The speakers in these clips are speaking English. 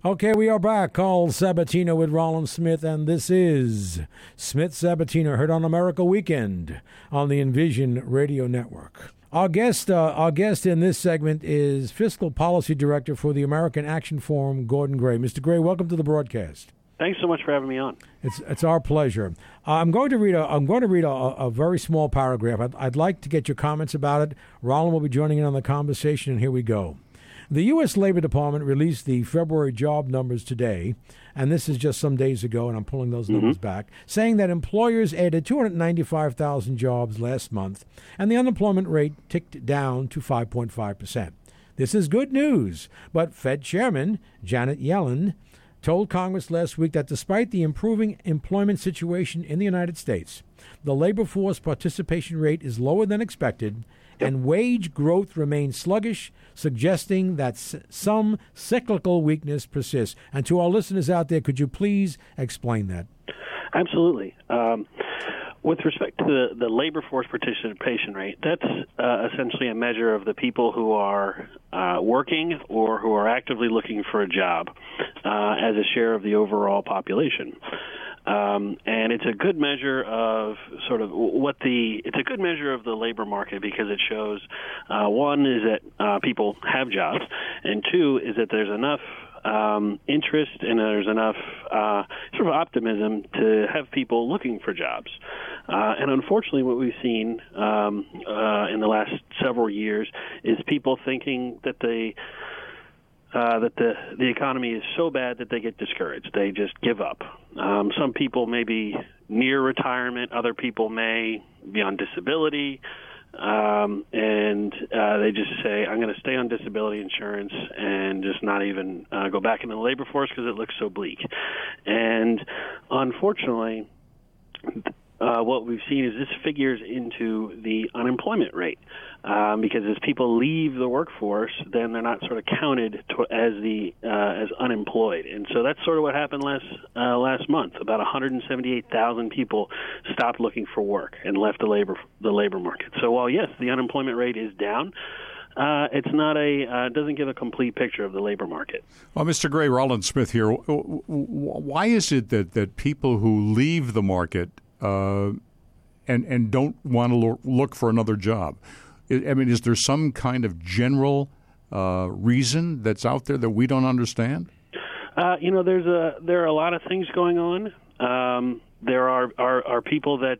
Okay, we are back. Carl Sabatino with Rollins Smith, and this is Smith Sabatino, heard on America Weekend on the Envision Radio Network. Our guest in this segment is Fiscal Policy Director for the American Action Forum, Gordon Gray. Mr. Gray, welcome to the broadcast. Thanks so much for having me on. It's our pleasure. I'm going to read a very small paragraph. I'd like to get your comments about it. Roland will be joining in on the conversation, and here we go. The U.S. Labor Department released the February job numbers today, and this is just some days ago, and I'm pulling those numbers back, saying that employers added 295,000 jobs last month, and the unemployment rate ticked down to 5.5%. This is good news, but Fed Chairman Janet Yellen told Congress last week that despite the improving employment situation in the United States, the labor force participation rate is lower than expected, and wage growth remains sluggish, suggesting that some cyclical weakness persists. And to our listeners out there, could you please explain that? Absolutely. With respect to the labor force participation rate, that's essentially a measure of the people who are working or who are actively looking for a job as a share of the overall population. And it's a good measure of it's a good measure of the labor market because it shows, one, is that people have jobs, and two, is that there's enough interest and there's enough sort of optimism to have people looking for jobs. And unfortunately, what we've seen in the last several years is people thinking that the economy is so bad that they get discouraged. They just give up. Some people may be near retirement. Other people may be on disability. And they just say, I'm going to stay on disability insurance and just not even go back into the labor force because it looks so bleak. And unfortunately, what we've seen is this figures into the unemployment rate because as people leave the workforce, then they're not sort of counted as unemployed, and so that's sort of what happened last month. About 178,000 people stopped looking for work and left the labor market. So while yes, the unemployment rate is down, it's not doesn't give a complete picture of the labor market. Well, Mr. Gray, Rollins Smith here. Why is it that people who leave the market and don't want to look for another job? I mean, is there some kind of general reason that's out there that we don't understand? There are a lot of things going on. There are people that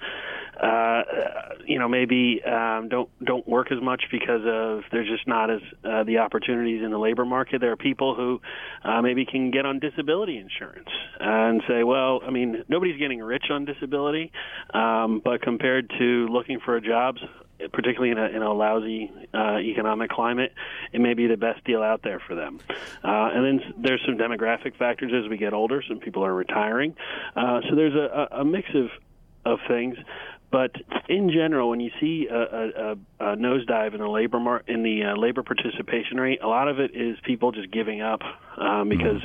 maybe don't work as much because of there's just not as the opportunities in the labor market. There are people who maybe can get on disability insurance and say, well, I mean, nobody's getting rich on disability, but compared to looking for jobs, particularly in a lousy economic climate, it may be the best deal out there for them. And then there's some demographic factors as we get older. Some people are retiring. So there's a mix of things. But in general, when you see a nosedive in the labor participation rate, a lot of it is people just giving up because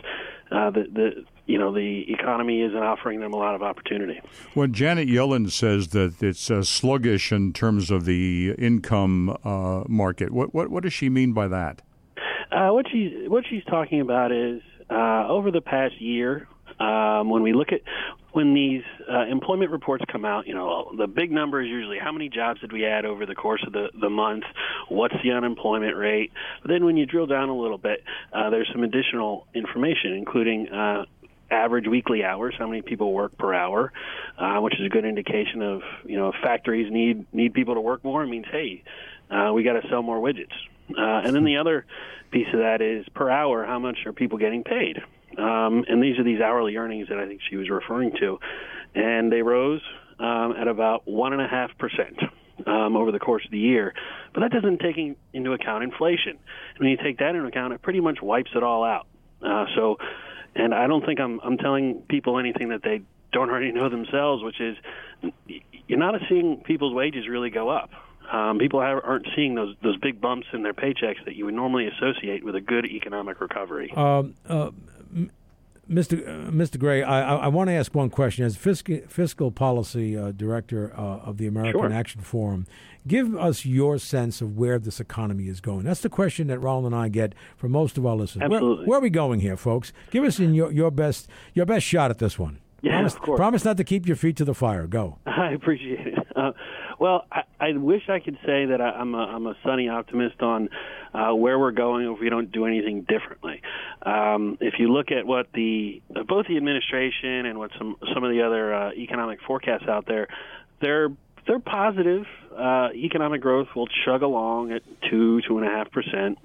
the economy isn't offering them a lot of opportunity. When Janet Yellen says that it's sluggish in terms of the income market, what does she mean by that? What she's talking about is over the past year, when these employment reports come out, the big number is usually how many jobs did we add over the course of the month, what's the unemployment rate. But then when you drill down a little bit, there's some additional information, including average weekly hours, how many people work per hour, which is a good indication of, if factories need people to work more, it means, hey, we got to sell more widgets. And then the other piece of that is per hour, how much are people getting paid? And these are these hourly earnings that I think she was referring to. And they rose at about 1.5% over the course of the year. But that doesn't take into account inflation. And when you take that into account, it pretty much wipes it all out. And I don't think I'm telling people anything that they don't already know themselves, which is you're not seeing people's wages really go up. People aren't seeing those big bumps in their paychecks that you would normally associate with a good economic recovery. Mr. Gray, I want to ask one question. As fiscal policy director of the American Action Forum, give us your sense of where this economy is going. That's the question that Roland and I get from most of our listeners. Absolutely. Where are we going here, folks? Give us your best shot at this one. Yeah, of course. Promise not to keep your feet to the fire. Go. I appreciate it. Well, I wish I could say that I'm a sunny optimist on where we're going if we don't do anything differently. If you look at what both the administration and what some of the other economic forecasts out there, they're positive. Economic growth will chug along at 2.5%.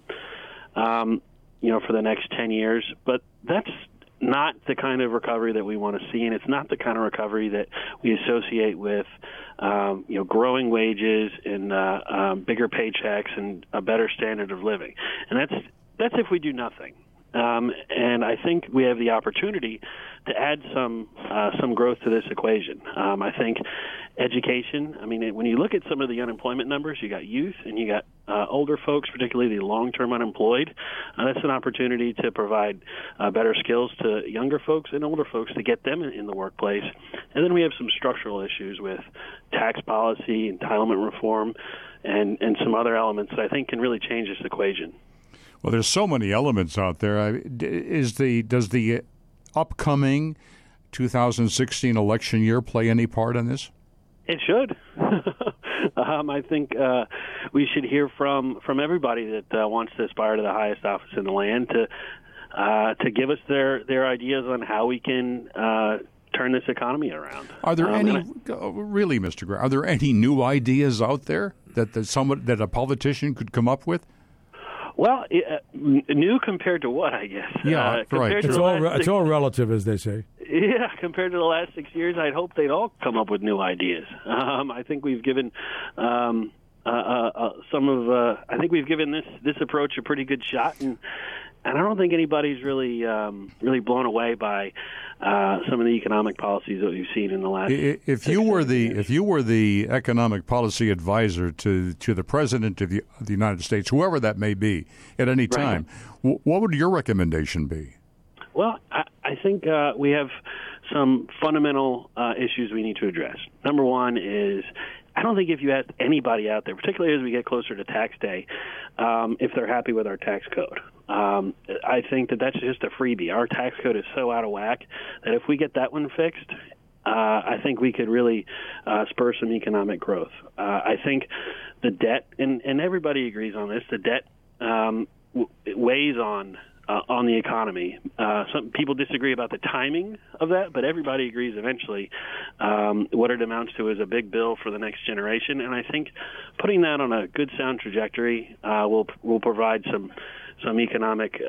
For the next 10 years, but that's not the kind of recovery that we want to see, and it's not the kind of recovery that we associate with, growing wages and bigger paychecks and a better standard of living. And that's if we do nothing. And I think we have the opportunity to add some growth to this equation. I think education. I mean, when you look at some of the unemployment numbers, you got youth and you got older folks, particularly the long-term unemployed. That's an opportunity to provide better skills to younger folks and older folks to get them in the workplace. And then we have some structural issues with tax policy, entitlement reform, and some other elements that I think can really change this equation. Well, there's so many elements out there. Does the upcoming 2016 election year play any part in this? It should. I think we should hear from everybody that wants to aspire to the highest office in the land to give us their ideas on how we can turn this economy around. Are there really, Mr. Gray? Are there any new ideas out there that a politician could come up with? Well, new compared to what, I guess? Yeah, right. It's all relative, as they say. Yeah, compared to the last 6 years, I'd hope they'd all come up with new ideas. I think we've given I think we've given this approach a pretty good shot, and I don't think anybody's really blown away by some of the economic policies that we've seen in the last. If you were the economic policy advisor to the president of the United States, whoever that may be, at any time, right, what would your recommendation be? Well, I think we have some fundamental issues we need to address. Number one is, I don't think if you ask anybody out there, particularly as we get closer to tax day, if they're happy with our tax code. I think that's just a freebie. Our tax code is so out of whack that if we get that one fixed, I think we could really spur some economic growth. I think the debt, and everybody agrees on this, the debt weighs on the economy. Some people disagree about the timing of that, but everybody agrees eventually what it amounts to is a big bill for the next generation. And I think putting that on a good, sound trajectory will provide some economic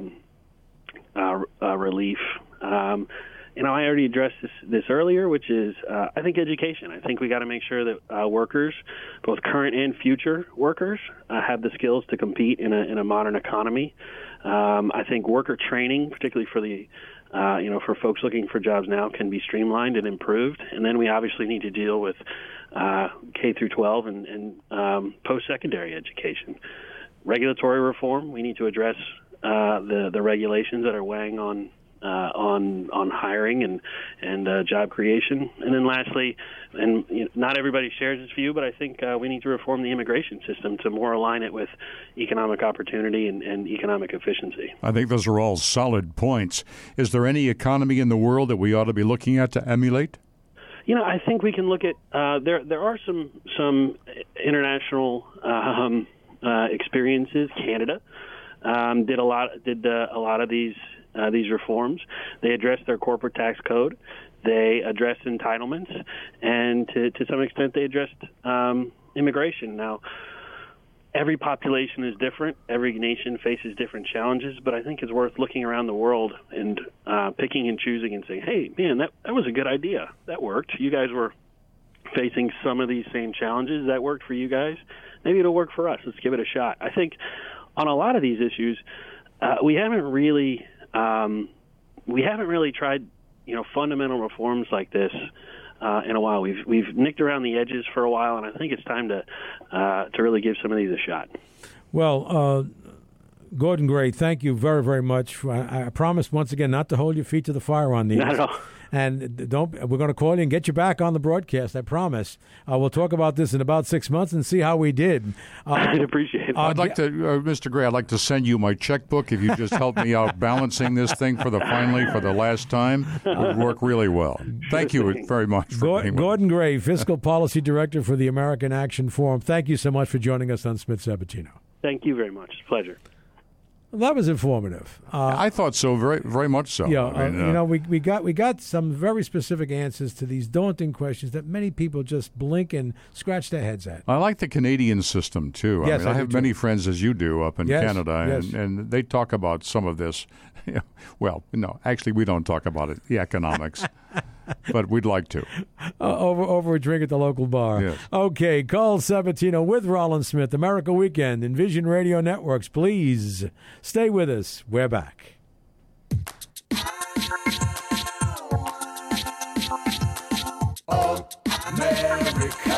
relief. I already addressed this earlier, which is I think education. I think we got to make sure that workers, both current and future workers, have the skills to compete in a modern economy. I think worker training, particularly for for folks looking for jobs now, can be streamlined and improved. And then we obviously need to deal with K through 12 and post-secondary education. Regulatory reform. We need to address the regulations that are weighing on hiring and job creation. And then lastly, not everybody shares this view, but I think we need to reform the immigration system to more align it with economic opportunity and economic efficiency. I think those are all solid points. Is there any economy in the world that we ought to be looking at to emulate? I think we can look at there are some international experiences. Canada did a lot of these reforms. They addressed their corporate tax code. They addressed entitlements, and to some extent, they addressed immigration. Now, every population is different. Every nation faces different challenges, but I think it's worth looking around the world and picking and choosing and saying, hey, man, that was a good idea. That worked. You guys were facing some of these same challenges. That worked for you guys. Maybe it'll work for us. Let's give it a shot. I think on a lot of these issues, we haven't really tried, fundamental reforms like this in a while. We've nicked around the edges for a while, and I think it's time to really give some of these a shot. Well, Gordon Gray, thank you very, very much. I promise once again not to hold your feet to the fire on these. Not at all. And we're going to call you and get you back on the broadcast, I promise. We'll talk about this in about 6 months and see how we did. I'd appreciate it. I'd like to, Mr. Gray, I'd like to send you my checkbook if you just help me out balancing this thing for the last time. It would work really well. Thank you very much for being with Gordon Gray, Fiscal Policy Director for the American Action Forum. Thank you so much for joining us on Smith Sabatino. Thank you very much. Pleasure. That was informative. I thought so, very, very much so. Yeah, I mean, we got some very specific answers to these daunting questions that many people just blink and scratch their heads at. I like the Canadian system too. Yes, I have many friends, as you do, up in Canada, yes. and they talk about some of this. Well, no, actually, we don't talk about it, the economics. But we'd like to. Over a drink at the local bar. Yes. Okay, Carl Sabatino with Rollins Smith, America Weekend, Envision Radio Networks. Please stay with us. We're back. America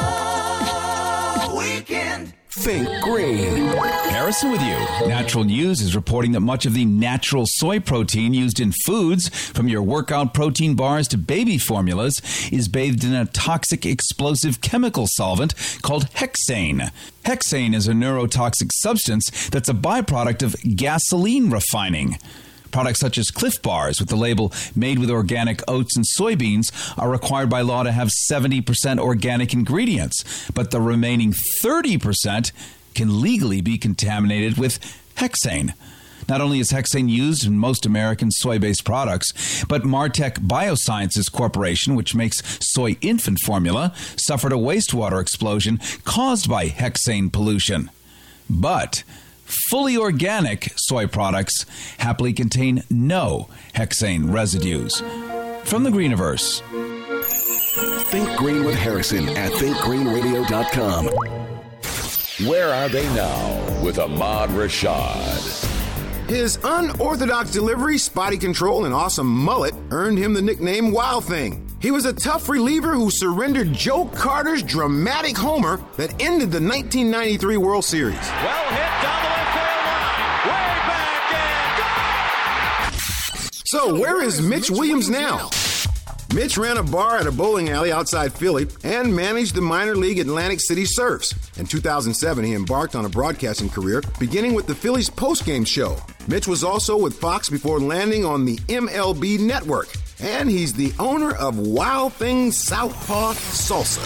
Weekend. Think Green. Harrison with you. Natural News is reporting that much of the natural soy protein used in foods, from your workout protein bars to baby formulas, is bathed in a toxic explosive chemical solvent called hexane. Hexane is a neurotoxic substance that's a byproduct of gasoline refining. Products such as Cliff Bars with the label made with organic oats and soybeans are required by law to have 70% organic ingredients, but the remaining 30% can legally be contaminated with hexane. Not only is hexane used in most American soy-based products, but Martech Biosciences Corporation, which makes soy infant formula, suffered a wastewater explosion caused by hexane pollution. But fully organic soy products happily contain no hexane residues. From the Greeniverse. Think Green with Harrison at thinkgreenradio.com. Where are they now with Ahmad Rashad? His unorthodox delivery, spotty control, and awesome mullet earned him the nickname Wild Thing. He was a tough reliever who surrendered Joe Carter's dramatic homer that ended the 1993 World Series. Well hit down the left field line, way back and go! So where is Mitch Williams now? Mitch ran a bar at a bowling alley outside Philly and managed the minor league Atlantic City Surfs. In 2007, he embarked on a broadcasting career, beginning with the Phillies postgame show. Mitch was also with Fox before landing on the MLB Network. And he's the owner of Wild Thing Southpaw Salsa.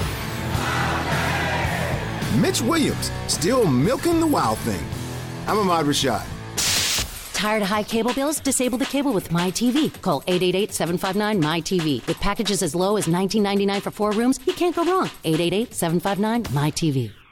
Mitch Williams, still milking the Wild Thing. I'm Ahmad Rashad. Tired of high cable bills? Disable the cable with MyTV. Call 888-759-MyTV. With packages as low as $19.99 for 4 rooms, you can't go wrong. 888-759-MyTV.